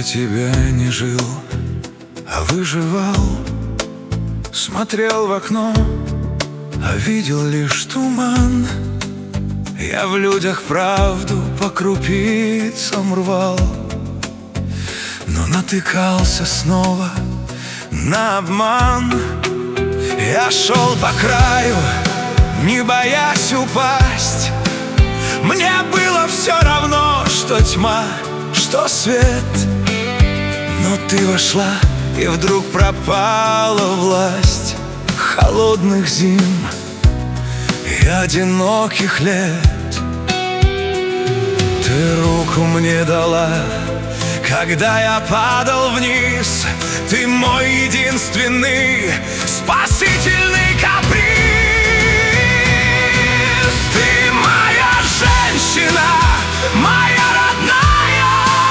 тебя не жил, а выживал. Смотрел в окно, а видел лишь туман. Я в людях правду по крупицам рвал, но натыкался снова на обман. Я шел по краю, не боясь упасть. Мне было все равно, что тьма, что свет. Но ты вошла, и вдруг пропала власть холодных зим и одиноких лет. Ты руку мне дала, когда я падал вниз. Ты мой единственный спасительный каприз. Ты моя женщина, моя родная.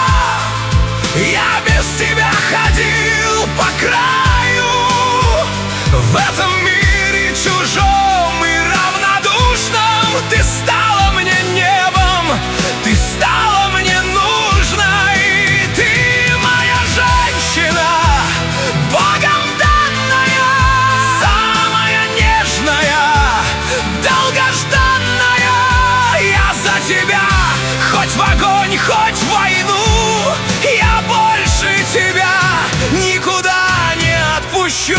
Я без тебя ходил по краю. В этом мире чужом и равнодушном ты стала мне небом, ты стала мне нужной. Ты моя женщина, Богом данная, самая нежная, долгожданная. Я за тебя, хоть в огонь, хоть в войну, я больше тебя никуда не отпущу.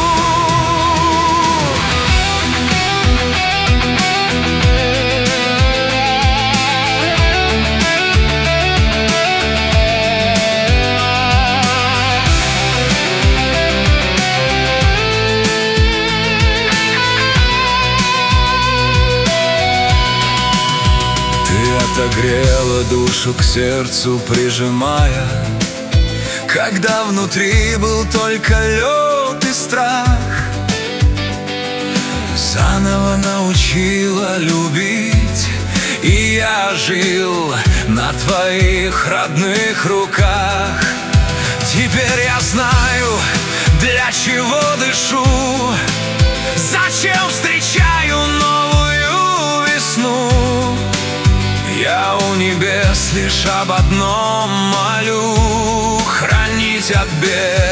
Отогрела душу к сердцу, прижимая, когда внутри был только лед и страх. Заново научила любить, и я жил на твоих родных руках. Теперь я знаю, для чего дышу, зачем встречаю новую весну. Я у небес лишь об одном молю: хранить от бед